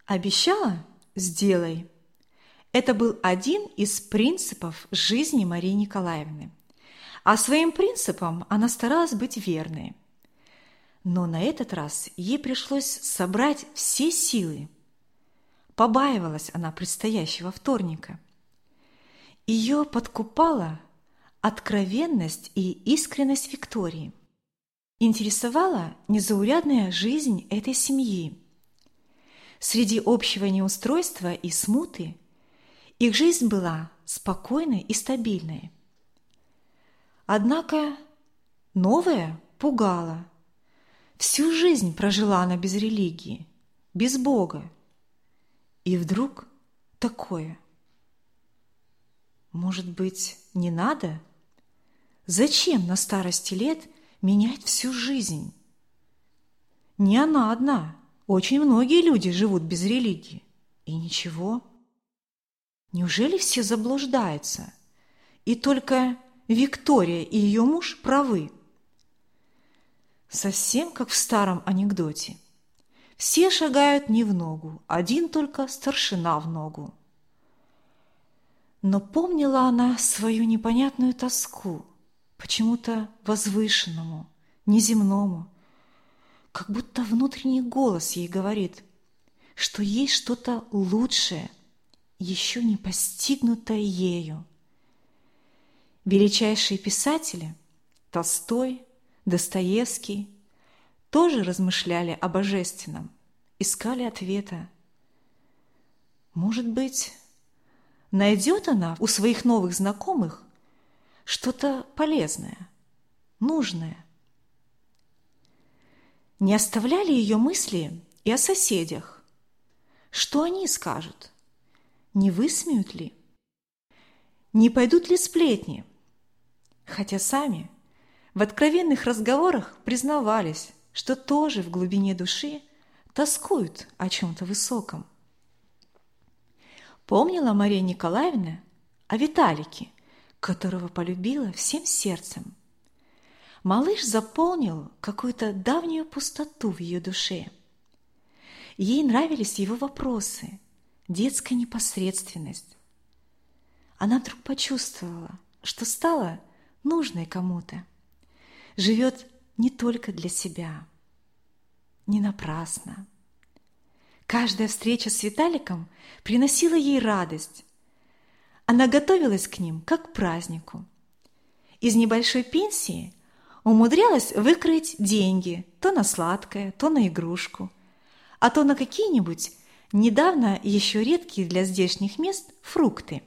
Обещала – сделай. Это был один из принципов жизни Марии Николаевны. А своим принципам она старалась быть верной. Но на этот раз ей пришлось собрать все силы. Побаивалась она предстоящего вторника. Ее подкупала откровенность и искренность Виктории. Интересовала незаурядная жизнь этой семьи. Среди общего неустройства и смуты их жизнь была спокойной и стабильной. Однако новое пугало. Всю жизнь прожила она без религии, без Бога. И вдруг такое. Может быть, не надо? Зачем на старости лет менять всю жизнь? Не она одна. Очень многие люди живут без религии. И ничего. Неужели все заблуждаются? И только Виктория и ее муж правы. Совсем как в старом анекдоте. Все шагают не в ногу, один только старшина в ногу. Но помнила она свою непонятную тоску, почему-то возвышенному, неземному, как будто внутренний голос ей говорит, что есть что-то лучшее, еще не постигнутое ею. Величайшие писатели – Толстой, Достоевский – тоже размышляли о божественном, искали ответа. Может быть, найдет она у своих новых знакомых что-то полезное, нужное. Не оставляли ее мысли и о соседях. Что они скажут? Не высмеют ли? Не пойдут ли сплетни? Хотя сами в откровенных разговорах признавались, что тоже в глубине души тоскуют о чем-то высоком. Помнила Мария Николаевна о Виталике, которого полюбила всем сердцем. Малыш заполнил какую-то давнюю пустоту в ее душе. Ей нравились его вопросы, детская непосредственность. Она вдруг почувствовала, что стала нужной кому-то. Живет не только для себя. Не напрасно. Каждая встреча с Виталиком приносила ей радость. Она готовилась к ним, как к празднику. Из небольшой пенсии умудрялась выкроить деньги то на сладкое, то на игрушку, а то на какие-нибудь недавно еще редкие для здешних мест фрукты.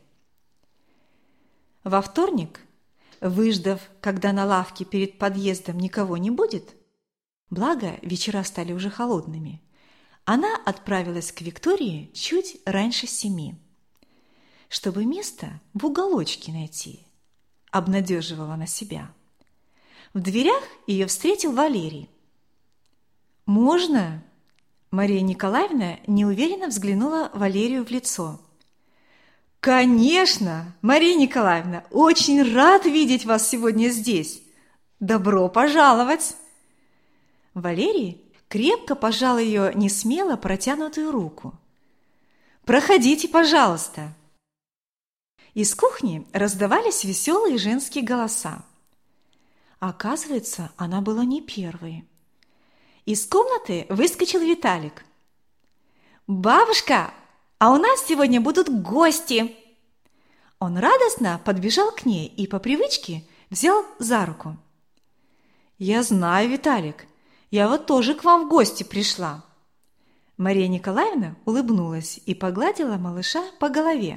Во вторник, выждав, когда на лавке перед подъездом никого не будет, благо вечера стали уже холодными, она отправилась к Виктории чуть раньше 7, чтобы место в уголочке найти, обнадеживала на себя. В дверях ее встретил Валерий. «Можно?» Мария Николаевна неуверенно взглянула Валерию в лицо. «Конечно, Мария Николаевна, очень рад видеть вас сегодня здесь. Добро пожаловать!» Валерий крепко пожал ее несмело протянутую руку. «Проходите, пожалуйста!» Из кухни раздавались веселые женские голоса. Оказывается, она была не первой. Из комнаты выскочил Виталик. «Бабушка, а у нас сегодня будут гости!» Он радостно подбежал к ней и по привычке взял за руку. «Я знаю, Виталик, я вот тоже к вам в гости пришла». Мария Николаевна улыбнулась и погладила малыша по голове.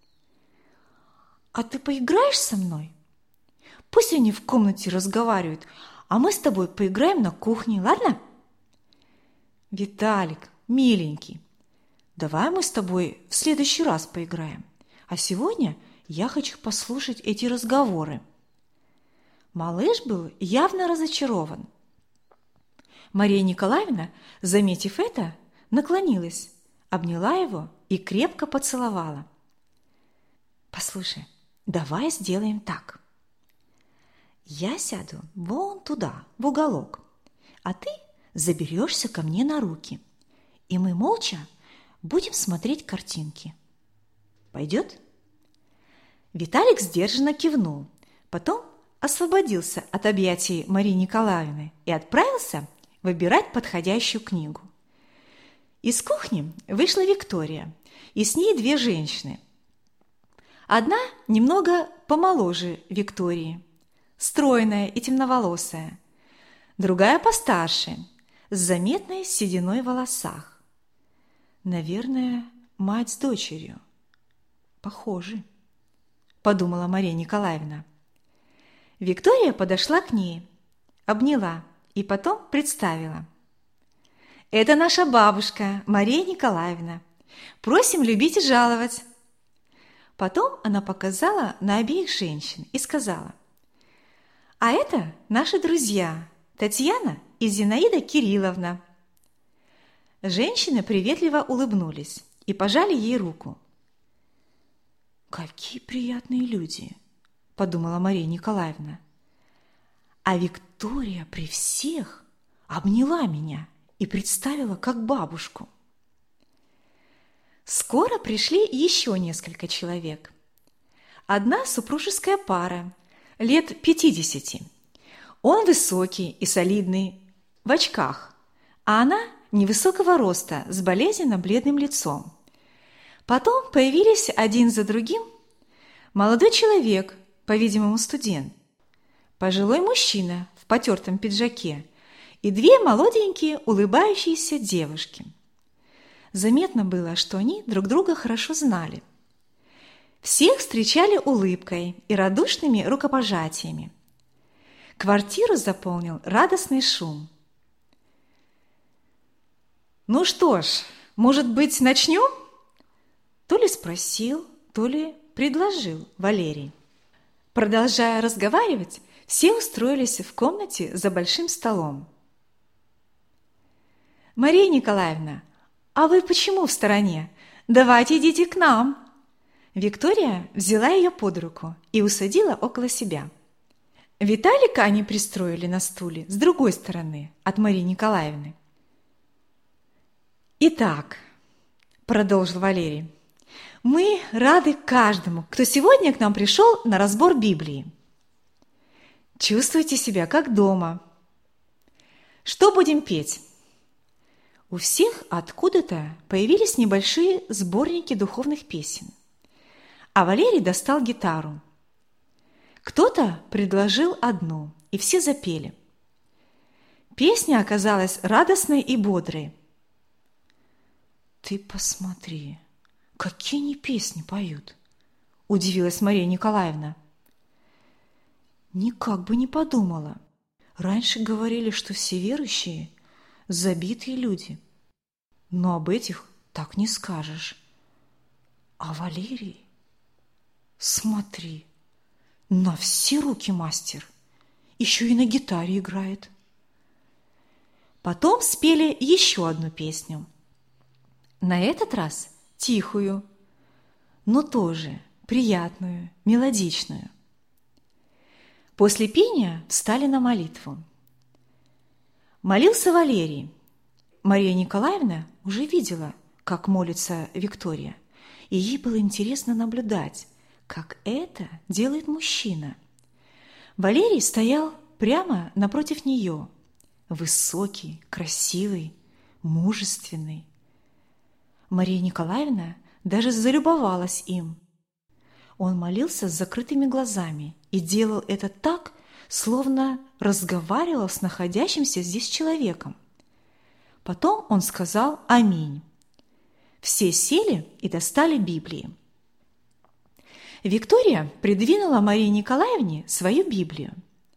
«А ты поиграешь со мной? Пусть они в комнате разговаривают, а мы с тобой поиграем на кухне, ладно?» «Виталик, миленький, давай мы с тобой в следующий раз поиграем, а сегодня я хочу послушать эти разговоры». Малыш был явно разочарован. Мария Николаевна, заметив это, наклонилась, обняла его и крепко поцеловала. «Послушай, давай сделаем так. Я сяду вон туда, в уголок, а ты заберешься ко мне на руки, и мы молча Будем смотреть картинки. Пойдет?» Виталик сдержанно кивнул, потом освободился от объятий Марии Николаевны и отправился выбирать подходящую книгу. Из кухни вышла Виктория, и с ней две женщины. Одна немного помоложе Виктории, стройная и темноволосая, другая постарше, с заметной сединой в волосах. Наверное, мать с дочерью. Похожи, подумала Мария Николаевна. Виктория подошла к ней, обняла и потом представила. «Это наша бабушка Мария Николаевна. Просим любить и жаловать». Потом она показала на обеих женщин и сказала: «А это наши друзья Татьяна и Зинаида Кирилловна». Женщины приветливо улыбнулись и пожали ей руку. «Какие приятные люди!» – подумала Мария Николаевна. А Виктория при всех обняла меня и представила как бабушку. Скоро пришли еще несколько человек. Одна супружеская пара, лет 50. Он высокий и солидный, в очках, а она невысокого роста, с болезненно-бледным лицом. Потом появились один за другим молодой человек, по-видимому, студент, пожилой мужчина в потертом пиджаке и две молоденькие улыбающиеся девушки. Заметно было, что они друг друга хорошо знали. Всех встречали улыбкой и радушными рукопожатиями. Квартиру заполнил радостный шум. «Ну что ж, может быть, начнем?» То ли спросил, то ли предложил Валерий. Продолжая разговаривать, все устроились в комнате за большим столом. «Мария Николаевна, а вы почему в стороне? Давайте идите к нам!» Виктория взяла ее под руку и усадила около себя. Виталика они пристроили на стуле с другой стороны от Марии Николаевны. «Итак», – продолжил Валерий, – «мы рады каждому, кто сегодня к нам пришел на разбор Библии. Чувствуйте себя как дома. Что будем петь?» У всех откуда-то появились небольшие сборники духовных песен, а Валерий достал гитару. Кто-то предложил одну, и все запели. Песня оказалась радостной и бодрой. «Ты посмотри, какие они песни поют!» – удивилась Мария Николаевна. «Никак бы не подумала. Раньше говорили, что все верующие – забитые люди. Но об этих так не скажешь. А Валерий, смотри, на все руки мастер, еще и на гитаре играет». Потом спели еще одну песню. На этот раз тихую, но тоже приятную, мелодичную. После пения встали на молитву. Молился Валерий. Мария Николаевна уже видела, как молится Виктория, и ей было интересно наблюдать, как это делает мужчина. Валерий стоял прямо напротив нее, высокий, красивый, мужественный. Мария Николаевна даже залюбовалась им. Он молился с закрытыми глазами и делал это так, словно разговаривал с находящимся здесь человеком. Потом он сказал «Аминь». Все сели и достали Библии. Виктория придвинула Марии Николаевне свою Библию.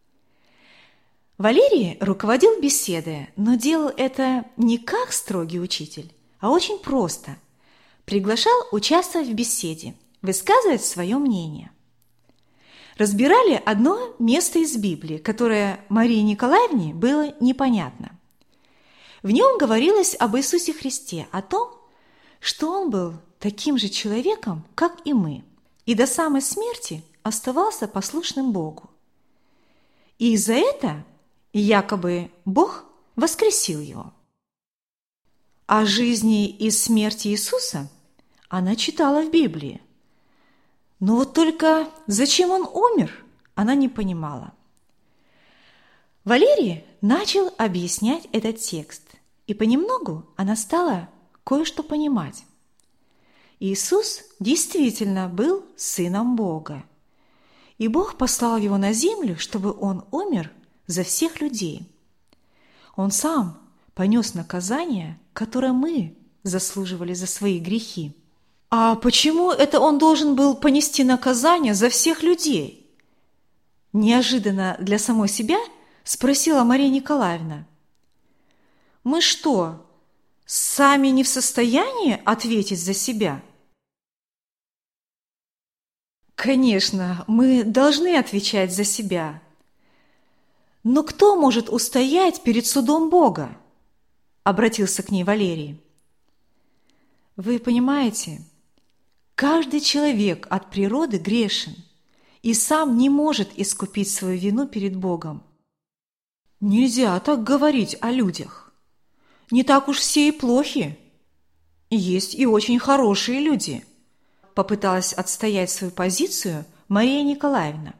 Валерий руководил беседой, но делал это не как строгий учитель, а очень просто. Приглашал участвовать в беседе, высказывать свое мнение. Разбирали одно место из Библии, которое Марии Николаевне было непонятно. В нем говорилось об Иисусе Христе, о том, что Он был таким же человеком, как и мы, и до самой смерти оставался послушным Богу. И за это якобы Бог воскресил Его. О жизни и смерти Иисуса она читала в Библии. Но вот только зачем он умер, она не понимала. Валерий начал объяснять этот текст, и понемногу она стала кое-что понимать. Иисус действительно был Сыном Бога, и Бог послал Его на землю, чтобы Он умер за всех людей. Он сам понес наказание, которое мы заслуживали за свои грехи. А почему это Он должен был понести наказание за всех людей? Неожиданно для самой себя спросила Мария Николаевна. Мы что, сами не в состоянии ответить за себя? Конечно, мы должны отвечать за себя. Но кто может устоять перед судом Бога? Обратился к ней Валерий. Вы понимаете, каждый человек от природы грешен и сам не может искупить свою вину перед Богом. Нельзя так говорить о людях. Не так уж все и плохи. Есть и очень хорошие люди. Попыталась отстоять свою позицию Мария Николаевна.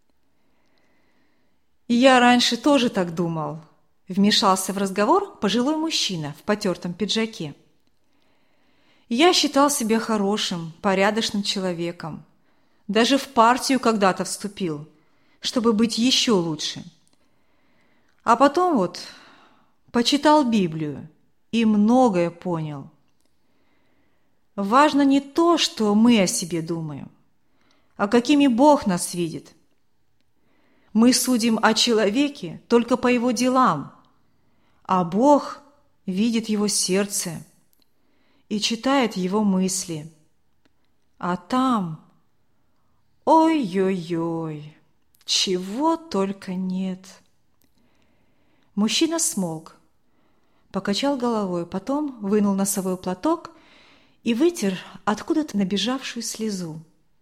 «Я раньше тоже так думал», – вмешался в разговор пожилой мужчина в потертом пиджаке. «Я считал себя хорошим, порядочным человеком. Даже в партию когда-то вступил, чтобы быть еще лучше. А потом вот почитал Библию и многое понял. Важно не то, что мы о себе думаем, а какими Бог нас видит. Мы судим о человеке только по его делам, а Бог видит его сердце и читает его мысли. А там, ой-ой-ой, чего только нет». Мужчина смолк, покачал головой, потом вынул носовой платок и вытер откуда-то набежавшую слезу.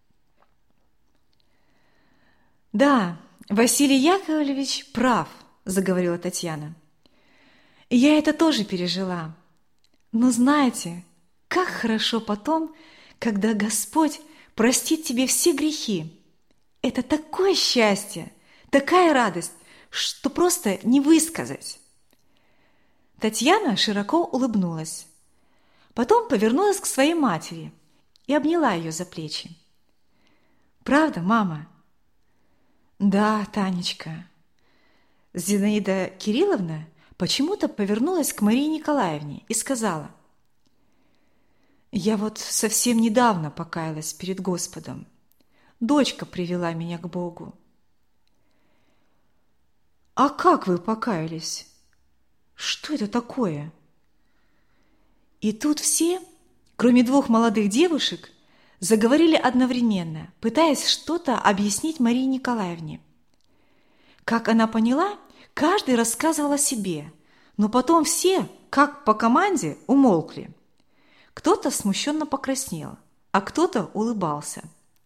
«Да, Василий Яковлевич прав», – заговорила Татьяна. «Я это тоже пережила. Но знаете, как хорошо потом, когда Господь простит тебе все грехи. Это такое счастье, такая радость, что просто не высказать». Татьяна широко улыбнулась. Потом повернулась к своей матери и обняла ее за плечи. «Правда, мама?» «Да, Танечка». Зинаида Кирилловна почему-то повернулась к Марии Николаевне и сказала: «Я вот совсем недавно покаялась перед Господом. Дочка привела меня к Богу». «А как вы покаялись? Что это такое?» И тут все, кроме двух молодых девушек, заговорили одновременно, пытаясь что-то объяснить Марии Николаевне. Как она поняла, каждый рассказывал о себе, но потом все, как по команде, умолкли. Кто-то смущенно покраснел, а кто-то улыбался.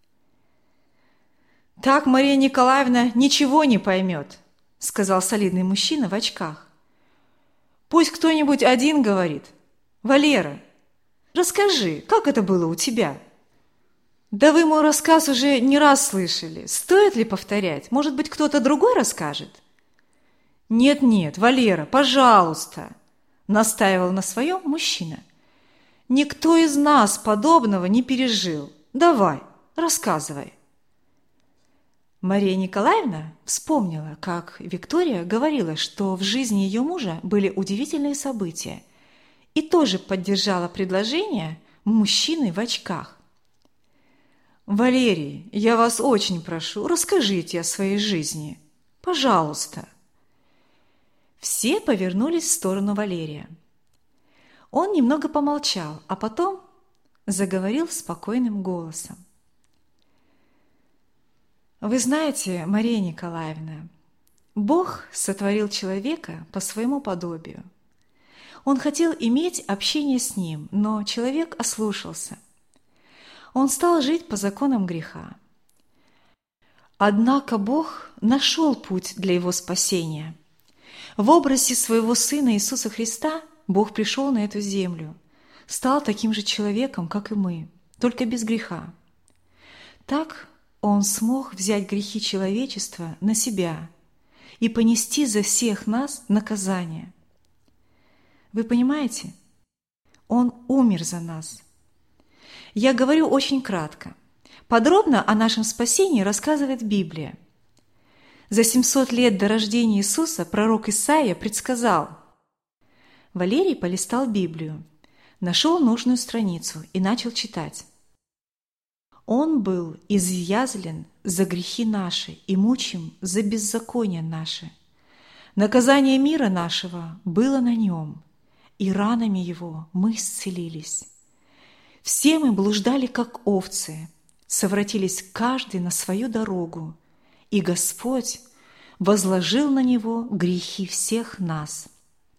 «Так Мария Николаевна ничего не поймет», – сказал солидный мужчина в очках. «Пусть кто-нибудь один говорит. Валера, расскажи, как это было у тебя?» «Да вы мой рассказ уже не раз слышали. Стоит ли повторять? Может быть, кто-то другой расскажет?» «Нет-нет, Валера, пожалуйста», – настаивал на своем мужчина. «Никто из нас подобного не пережил. Давай, рассказывай». Мария Николаевна вспомнила, как Виктория говорила, что в жизни ее мужа были удивительные события, и тоже поддержала предложение мужчины в очках. «Валерий, я вас очень прошу, расскажите о своей жизни. Пожалуйста». Все повернулись в сторону Валерия. Он немного помолчал, а потом заговорил спокойным голосом. «Вы знаете, Мария Николаевна, Бог сотворил человека по своему подобию. Он хотел иметь общение с ним, но человек ослушался. Он стал жить по законам греха. Однако Бог нашел путь для его спасения. В образе своего Сына Иисуса Христа Бог пришел на эту землю, стал таким же человеком, как и мы, только без греха. Так Он смог взять грехи человечества на себя и понести за всех нас наказание. Вы понимаете? Он умер за нас. Я говорю очень кратко. Подробно о нашем спасении рассказывает Библия. За 700 лет до рождения Иисуса пророк Исаия предсказал. Валерий полистал Библию, нашел нужную страницу и начал читать. Он был изъязлен за грехи наши и мучим за беззаконие наше. Наказание мира нашего было на нем, и ранами его мы исцелились. Все мы блуждали, как овцы, совратились каждый на свою дорогу, и Господь возложил на него грехи всех нас.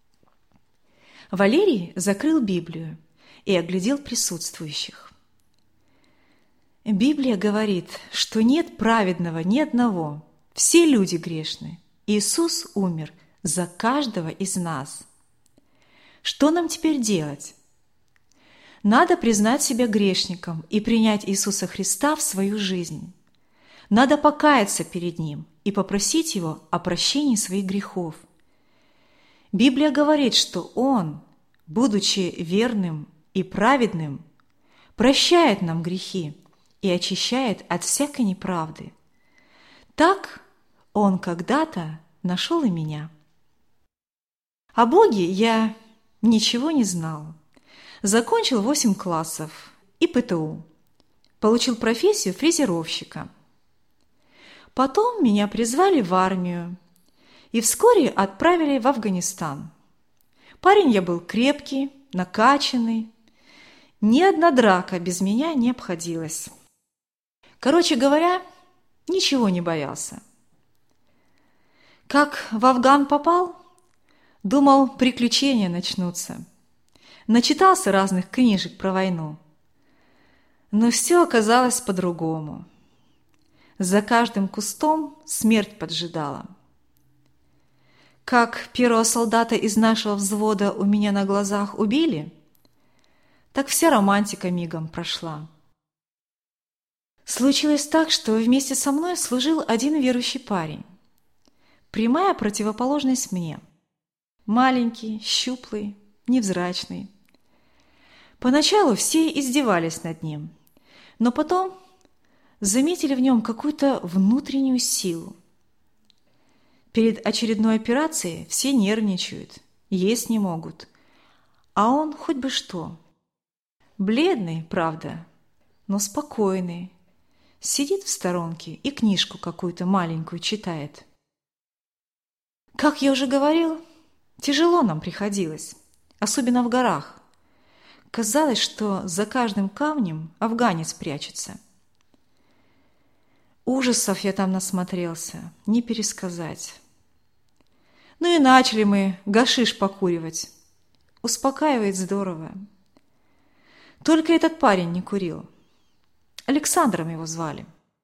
Валерий закрыл Библию и оглядел присутствующих. Библия говорит, что нет праведного ни одного, все люди грешны. Иисус умер за каждого из нас. Что нам теперь делать? Надо признать себя грешником и принять Иисуса Христа в свою жизнь. Надо покаяться перед Ним и попросить Его о прощении своих грехов. Библия говорит, что Он, будучи верным и праведным, прощает нам грехи и очищает от всякой неправды. Так Он когда-то нашел и меня. О Боге я ничего не знал. Закончил 8 классов и ПТУ. Получил профессию фрезеровщика. Потом меня призвали в армию и вскоре отправили в Афганистан. Парень я был крепкий, накачанный. Ни одна драка без меня не обходилась. Короче говоря, ничего не боялся. Как в Афган попал, думал, приключения начнутся. Начитался разных книжек про войну. Но все оказалось по-другому. За каждым кустом смерть поджидала. Как первого солдата из нашего взвода у меня на глазах убили, так вся романтика мигом прошла. Случилось так, что вместе со мной служил один верующий парень. Прямая противоположность мне. Маленький, щуплый, невзрачный. Поначалу все издевались над ним, но потом заметили в нем какую-то внутреннюю силу. Перед очередной операцией все нервничают, есть не могут, а он хоть бы что. Бледный, правда, но спокойный. Сидит в сторонке и книжку какую-то маленькую читает. Как я уже говорил, тяжело нам приходилось, особенно в горах. Казалось, что за каждым камнем афганец прячется. Ужасов я там насмотрелся, не пересказать. Ну и начали мы гашиш покуривать. Успокаивает здорово. Только этот парень не курил. Александром его звали.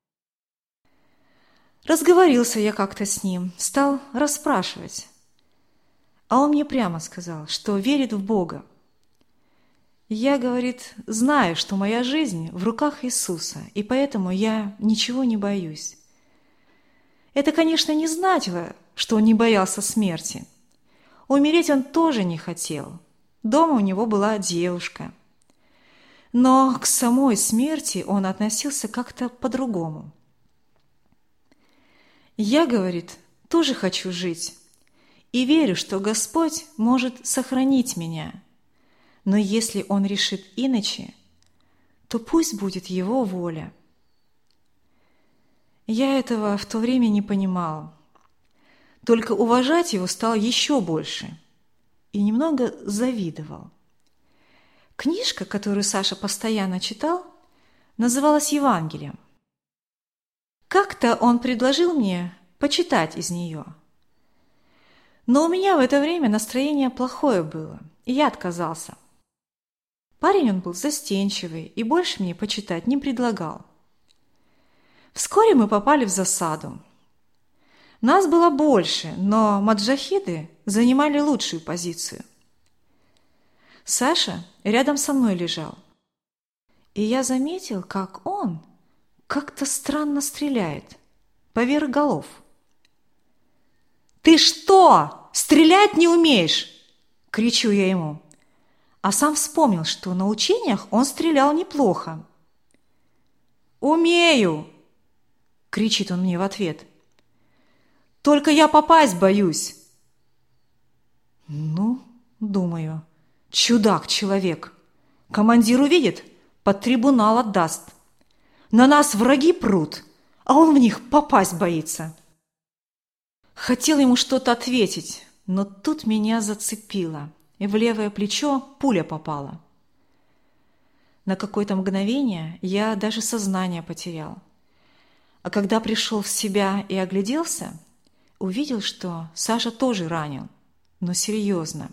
Разговорился я как-то с ним, стал расспрашивать. А он мне прямо сказал, что верит в Бога. Я, говорит, знаю, что моя жизнь в руках Иисуса, и поэтому я ничего не боюсь. Это, конечно, не значило, что он не боялся смерти. Умереть он тоже не хотел. Дома у него была девушка. Но к самой смерти он относился как-то по-другому. Я, говорит, тоже хочу жить и верю, что Господь может сохранить меня. Но если Он решит иначе, то пусть будет Его воля. Я этого в то время не понимал. Только уважать Его стал еще больше и немного завидовал. Книжка, которую Саша постоянно читал, называлась «Евангелием». Как-то он предложил мне почитать из нее. Но у меня в это время настроение плохое было, и я отказался. Парень он был застенчивый и больше мне почитать не предлагал. Вскоре мы попали в засаду. Нас было больше, но маджахиды занимали лучшую позицию. Саша рядом со мной лежал. И я заметил, как он как-то странно стреляет поверх голов. «Ты что, стрелять не умеешь?» – кричу я ему. А сам вспомнил, что на учениях он стрелял неплохо. «Умею!» – кричит он мне в ответ. «Только я попасть боюсь!» Ну, думаю, чудак-человек. Командир увидит, под трибунал отдаст. На нас враги прут, а он в них попасть боится. Хотел ему что-то ответить, но тут меня зацепило, и в левое плечо пуля попала. На какое-то мгновение я даже сознание потерял. А когда пришел в себя и огляделся, увидел, что Саша тоже ранен, но серьезно.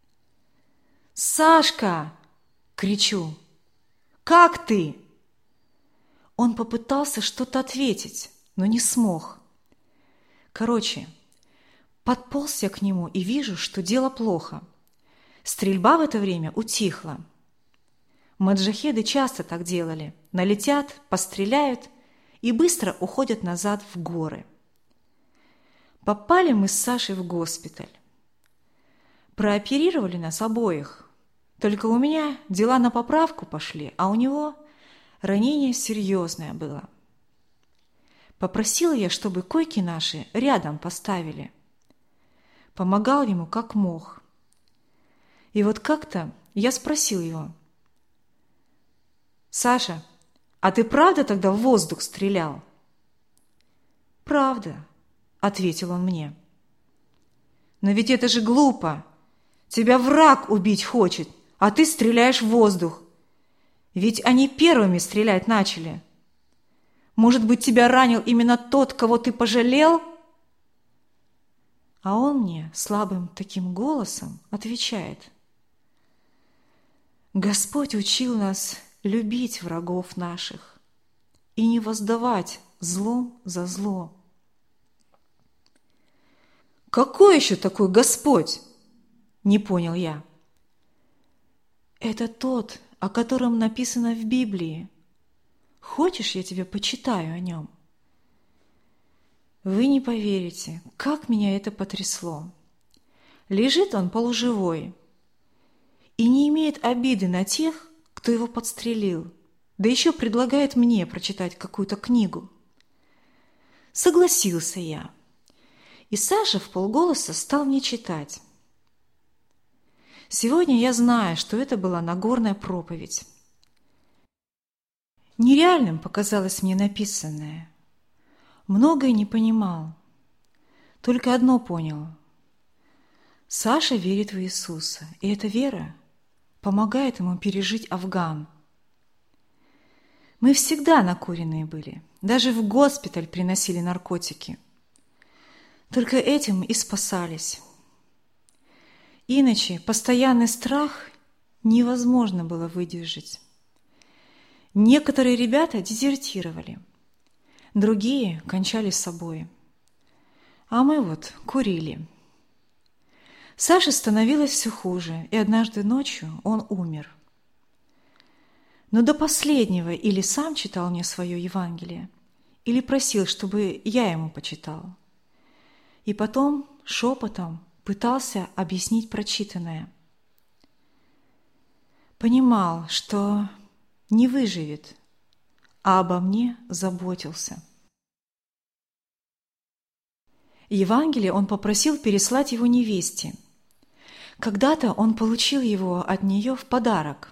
«Сашка!» – кричу. «Как ты?» Он попытался что-то ответить, но не смог. Короче, подполз я к нему и вижу, что дело плохо. Стрельба в это время утихла. Маджахеды часто так делали. Налетят, постреляют и быстро уходят назад в горы. Попали мы с Сашей в госпиталь. Прооперировали нас обоих. Только у меня дела на поправку пошли, а у него ранение серьезное было. Попросила я, чтобы койки наши рядом поставили. Помогал ему как мог. И вот как-то я спросил его: «Саша, а ты правда тогда в воздух стрелял?» «Правда», — ответил он мне. «Но ведь это же глупо. Тебя враг убить хочет, а ты стреляешь в воздух. Ведь они первыми стрелять начали. Может быть, тебя ранил именно тот, кого ты пожалел?» А он мне слабым таким голосом отвечает: «Господь учил нас любить врагов наших и не воздавать злом за зло». «Какой еще такой Господь?» – не понял я. «Это тот, о котором написано в Библии. Хочешь, я тебе почитаю о нем?» Вы не поверите, как меня это потрясло. Лежит он полуживой и не имеет обиды на тех, кто его подстрелил, да еще предлагает мне прочитать какую-то книгу. Согласился я, и Саша вполголоса стал мне читать. Сегодня я знаю, что это была Нагорная проповедь. Нереальным показалось мне написанное. Многое не понимал. Только одно понял. Саша верит в Иисуса, и эта вера помогает ему пережить Афган. Мы всегда накуренные были, даже в госпиталь приносили наркотики. Только этим и спасались. Иначе постоянный страх невозможно было выдержать. Некоторые ребята дезертировали, другие кончали с собой. А мы вот курили. Саше становилось все хуже, и однажды ночью он умер. Но до последнего или сам читал мне свое Евангелие, или просил, чтобы я ему почитал. И потом шепотом пытался объяснить прочитанное. Понимал, что не выживет, а обо мне заботился. Евангелие он попросил переслать его невесте. Когда-то он получил его от нее в подарок.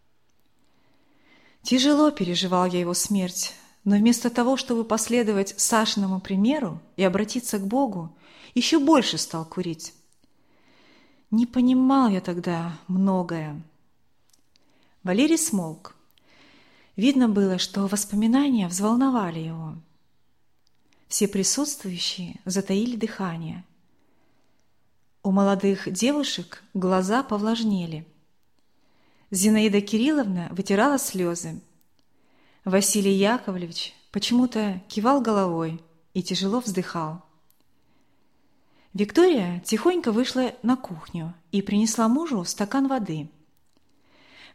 Тяжело переживал я его смерть, но вместо того, чтобы последовать Сашиному примеру и обратиться к Богу, еще больше стал курить. Не понимал я тогда многое. Валерий смолк. Видно было, что воспоминания взволновали его. Все присутствующие затаили дыхание. У молодых девушек глаза повлажнели. Зинаида Кирилловна вытирала слезы. Василий Яковлевич почему-то кивал головой и тяжело вздыхал. Виктория тихонько вышла на кухню и принесла мужу стакан воды.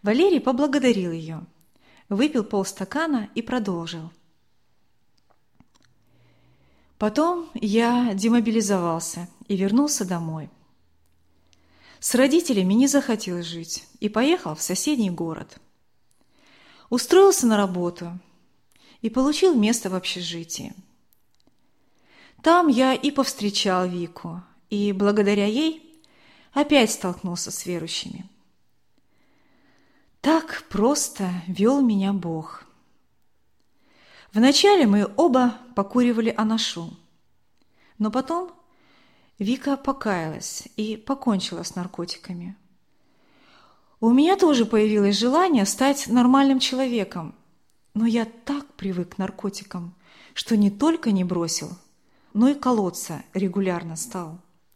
Валерий поблагодарил ее, выпил полстакана и продолжил. Потом я демобилизовался и вернулся домой. С родителями не захотел жить и поехал в соседний город. Устроился на работу и получил место в общежитии. Там я и повстречал Вику, и благодаря ей опять столкнулся с верующими. Так просто вел меня Бог. Вначале мы оба покуривали анашу, но потом Вика покаялась и покончила с наркотиками. У меня тоже появилось желание стать нормальным человеком, но я так привык к наркотикам, что не только не бросил, но и колоться регулярно стал.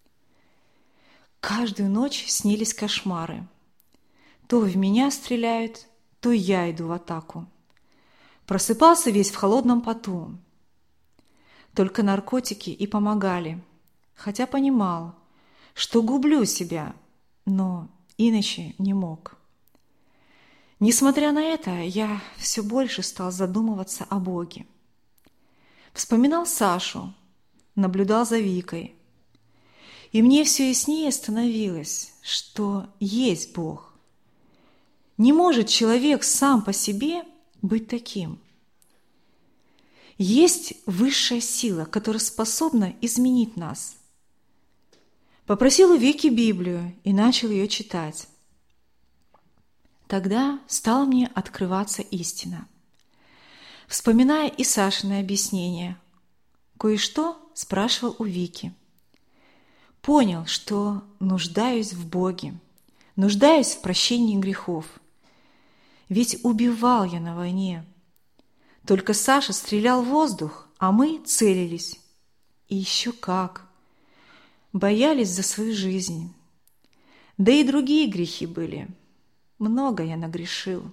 Каждую ночь снились кошмары. То в меня стреляют, то я иду в атаку. Просыпался весь в холодном поту. Только наркотики и помогали, хотя понимал, что гублю себя, но иначе не мог. Несмотря на это, я все больше стал задумываться о Боге. Вспоминал Сашу, наблюдал за Викой. И мне все яснее становилось, что есть Бог. Не может человек сам по себе быть таким. Есть высшая сила, которая способна изменить нас. Попросил у Вики Библию и начал ее читать. Тогда стала мне открываться истина. Вспоминая и Сашины объяснения, кое-что спрашивал у Вики. Понял, что нуждаюсь в Боге, нуждаюсь в прощении грехов. Ведь убивал я на войне. Только Саша стрелял в воздух, а мы целились. И еще как. Боялись за свою жизнь. Да и другие грехи были. Много я нагрешил.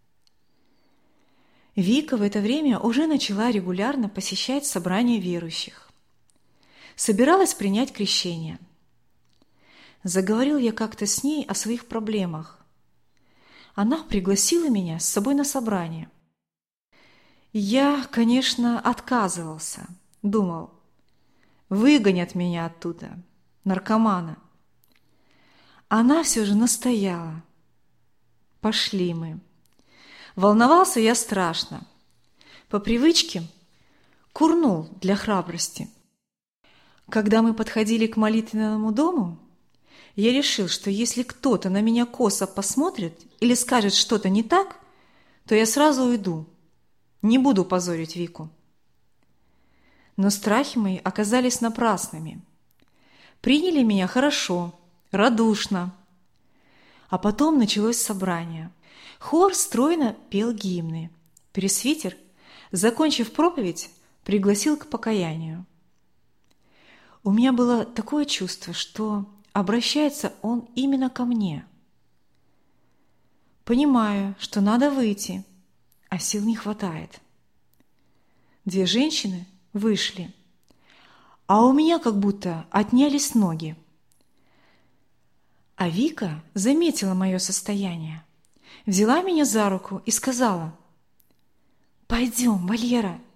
Вика в это время уже начала регулярно посещать собрания верующих. Собиралась принять крещение. Заговорил я как-то с ней о своих проблемах. Она пригласила меня с собой на собрание. Я, конечно, отказывался. Думал, выгонят меня оттуда, наркомана. Она все же настояла. Пошли мы. Волновался я страшно. По привычке курнул для храбрости. Когда мы подходили к молитвенному дому, я решил, что если кто-то на меня косо посмотрит или скажет что-то не так, то я сразу уйду. Не буду позорить Вику. Но страхи мои оказались напрасными. Приняли меня хорошо, радушно. А потом началось собрание. Хор стройно пел гимны. Пресвитер, закончив проповедь, пригласил к покаянию. У меня было такое чувство, что обращается он именно ко мне. Понимаю, что надо выйти, а сил не хватает. 2 женщины вышли, а у меня как будто отнялись ноги. А Вика заметила мое состояние, взяла меня за руку и сказала: «Пойдем, Валера,